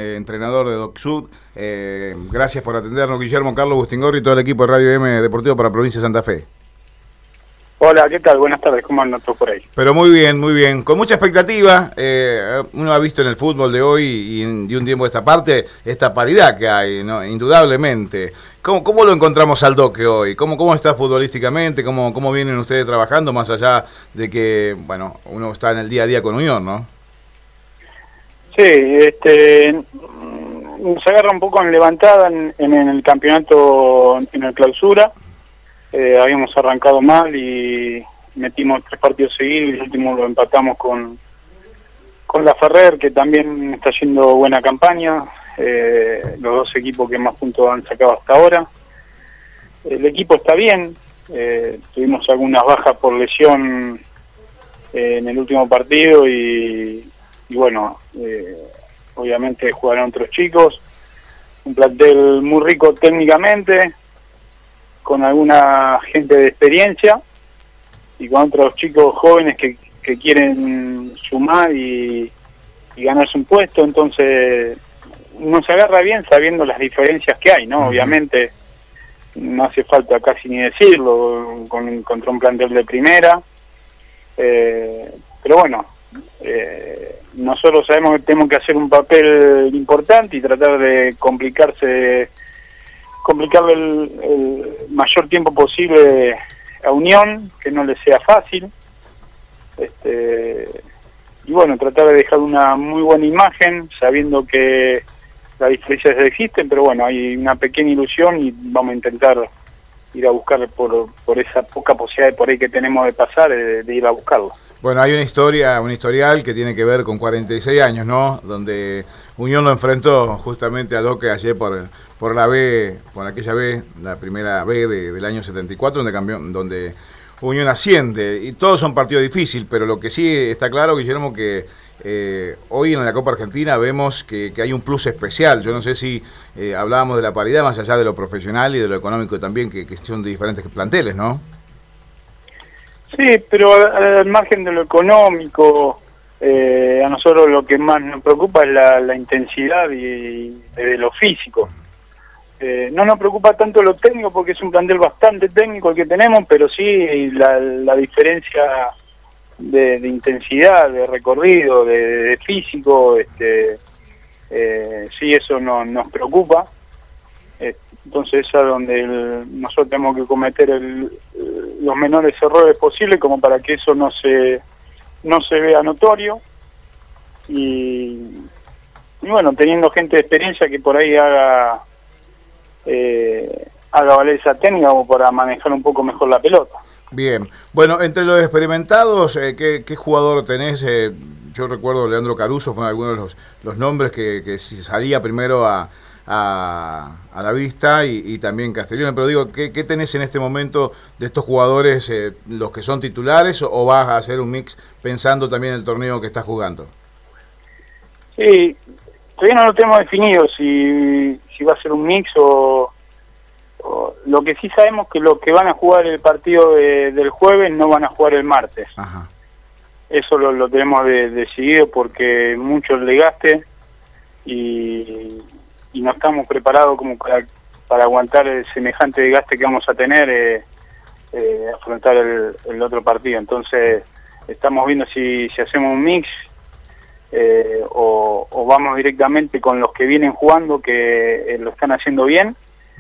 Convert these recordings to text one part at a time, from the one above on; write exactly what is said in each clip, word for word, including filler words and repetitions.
eh, entrenador de DocSud. Eh, gracias por atendernos, Guillermo. Carlos Bustingorri y todo el equipo de Radio M Deportivo para Provincia de Santa Fe. Hola, ¿qué tal? Buenas tardes, ¿cómo andan todos por ahí? Pero muy bien, muy bien. Con mucha expectativa, eh, uno ha visto en el fútbol de hoy y de un tiempo de esta parte, esta paridad que hay, ¿no? Indudablemente. ¿Cómo, cómo lo encontramos al Doque hoy? ¿Cómo, cómo está futbolísticamente? ¿Cómo, ¿Cómo vienen ustedes trabajando? Más allá de que, bueno, uno está en el día a día con Unión, ¿no? Sí, este, se agarra un poco en levantada en, en el campeonato, en el clausura. Eh, habíamos arrancado mal y metimos tres partidos seguidos y el último lo empatamos con con la Ferrer, que también está haciendo buena campaña. Eh, los dos equipos que más puntos han sacado hasta ahora. El equipo está bien, eh, tuvimos algunas bajas por lesión eh, en el último partido y, y bueno, eh, obviamente jugaron otros chicos. Un plantel muy rico técnicamente, con alguna gente de experiencia y con otros chicos jóvenes que, que quieren sumar y, y ganarse un puesto. Entonces uno se agarra bien sabiendo las diferencias que hay, ¿no? Uh-huh. Obviamente no hace falta casi ni decirlo con, contra un plantel de primera, eh, pero bueno, eh, nosotros sabemos que tenemos que hacer un papel importante y tratar de complicarse complicarle el, el mayor tiempo posible a Unión, que no le sea fácil, este, y bueno, tratar de dejar una muy buena imagen, sabiendo que las diferencias existen, pero bueno, hay una pequeña ilusión y vamos a intentar ir a buscar por, por esa poca posibilidad por ahí que tenemos de pasar, de, de ir a buscarlo. Bueno, hay una historia, un historial que tiene que ver con cuarenta y seis años, ¿no? Donde Unión lo enfrentó justamente a Doque ayer por, por la B, por aquella B, la primera B de, del año setenta y cuatro, donde cambió, donde Unión asciende. Y todos son partidos difíciles, pero lo que sí está claro, Guillermo, que eh, hoy en la Copa Argentina vemos que, que hay un plus especial. Yo no sé si eh, hablábamos de la paridad, más allá de lo profesional y de lo económico también, que, que son de diferentes planteles, ¿no? Sí, pero al, al margen de lo económico, eh, a nosotros lo que más nos preocupa es la, la intensidad y de lo físico. Eh, no nos preocupa tanto lo técnico porque es un plantel bastante técnico el que tenemos, pero sí la, la diferencia de, de intensidad, de recorrido, de, de físico, este, eh, sí, eso no, nos preocupa. Eh, entonces es a donde el, nosotros tenemos que cometer el, los menores errores posibles como para que eso no se no se vea notorio y, y bueno, teniendo gente de experiencia que por ahí haga eh, haga valer esa técnica como para manejar un poco mejor la pelota. Bien, bueno, entre los experimentados, eh, ¿qué, qué jugador tenés? Eh, yo recuerdo Leandro Caruso, fue uno de los, los nombres que, que salía primero a A, a la vista y, y también Castellón, pero digo, ¿qué, ¿qué tenés en este momento de estos jugadores, eh, los que son titulares, o, o vas a hacer un mix pensando también en el torneo que estás jugando? Sí, todavía no lo tenemos definido si, si va a ser un mix o, o lo que sí sabemos que los que van a jugar el partido de, del jueves no van a jugar el martes. Ajá. Eso lo, lo tenemos de, decidido porque mucho el desgaste y y no estamos preparados como para, para aguantar el semejante desgaste que vamos a tener, eh, eh, afrontar el, el otro partido. Entonces estamos viendo si, si hacemos un mix eh, o, o vamos directamente con los que vienen jugando, que eh, lo están haciendo bien,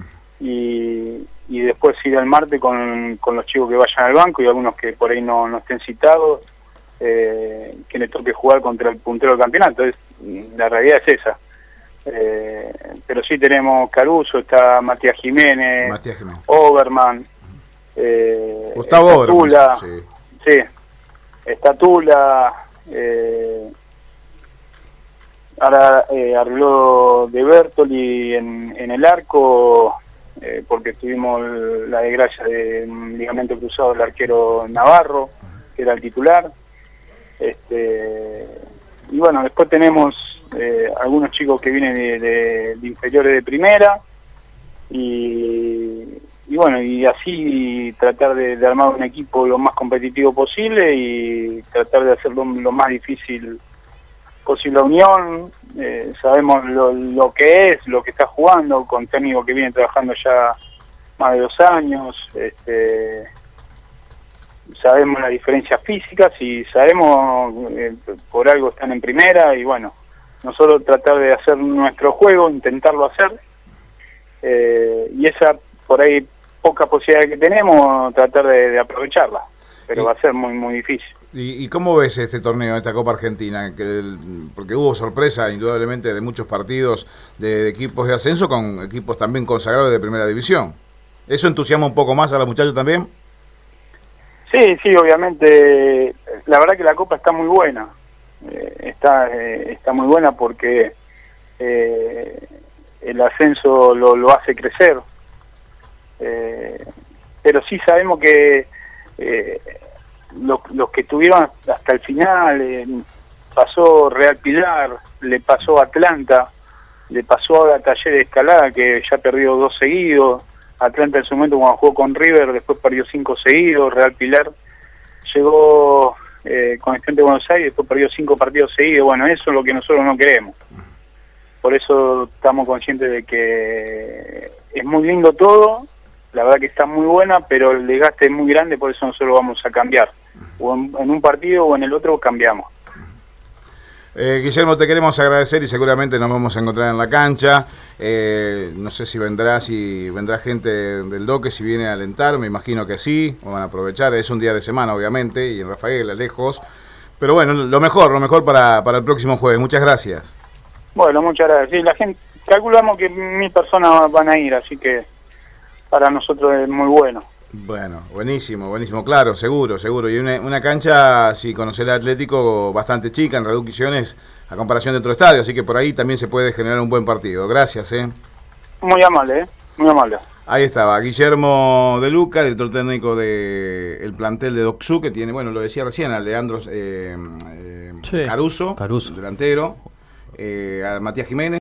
y, y después ir al martes con, con los chicos que vayan al banco y algunos que por ahí no, no estén citados, eh, que les toque jugar contra el puntero del campeonato. Es, la realidad es esa. Eh, pero sí tenemos Caruso, está Matías Jiménez, Matías Jiménez. Oberman, eh, Gustavo Oberman, Tula, sí. sí, está Tula, eh, ahora eh, arregló de Bertoli en, en el arco, eh, porque tuvimos la desgracia de un ligamento cruzado del arquero Navarro, que era el titular. Este, y bueno, después tenemos Eh, algunos chicos que vienen de, de, de inferiores de primera y, y bueno, y así tratar de, de armar un equipo lo más competitivo posible y tratar de hacerlo lo más difícil posible Unión, eh, sabemos lo, lo que es, lo que está jugando, con técnico que viene trabajando ya más de dos años, este, sabemos las diferencias físicas y sabemos eh, por algo están en primera y bueno, nosotros tratar de hacer nuestro juego, intentarlo hacer, eh, y esa por ahí poca posibilidad que tenemos, tratar de, de aprovecharla, pero y, va a ser muy muy difícil. ¿Y, y cómo ves este torneo, esta Copa Argentina? Que el, porque hubo sorpresa indudablemente de muchos partidos de, de equipos de ascenso con equipos también consagrados de primera división. ¿Eso entusiasma un poco más a los muchachos también? Sí, sí, obviamente. La verdad que la Copa está muy buena. Eh, está eh, está muy buena porque eh, el ascenso lo, lo hace crecer. Eh, pero sí sabemos que eh, los, los que estuvieron hasta el final, eh, pasó Real Pilar, le pasó Atlanta, le pasó ahora Taller de Escalada, que ya perdió dos seguidos. Atlanta en su momento cuando jugó con River, después perdió cinco seguidos. Real Pilar llegó eh, con Estudiantes de Buenos Aires, después perdió cinco partidos seguidos. Bueno, eso es lo que nosotros no queremos. Por eso estamos conscientes de que es muy lindo todo, la verdad que está muy buena, pero el desgaste es muy grande, por eso nosotros vamos a cambiar. O en, en un partido o en el otro cambiamos. Eh, Guillermo, te queremos agradecer y seguramente nos vamos a encontrar en la cancha. Eh, no sé si vendrá, si vendrá gente del Doque, si viene a alentar, me imagino que sí, van a aprovechar, es un día de semana obviamente, y en Rafael, lejos. Pero bueno, lo mejor, lo mejor para, para el próximo jueves. Muchas gracias. Bueno, muchas gracias. Sí, la gente, calculamos que mil personas van a ir, así que para nosotros es muy bueno. Bueno, buenísimo, buenísimo, claro, seguro, seguro. Y una, una cancha, si conocer el Atlético, bastante chica en reducciones a comparación de otro estadio, así que por ahí también se puede generar un buen partido. Gracias, ¿eh? Muy amable, ¿eh? Muy amable. Ahí estaba, Guillermo De Luca, director técnico del plantel de Docsú, que tiene, bueno, lo decía recién, a Leandro eh, eh, sí, Caruso, Caruso, delantero, eh, a Matías Jiménez.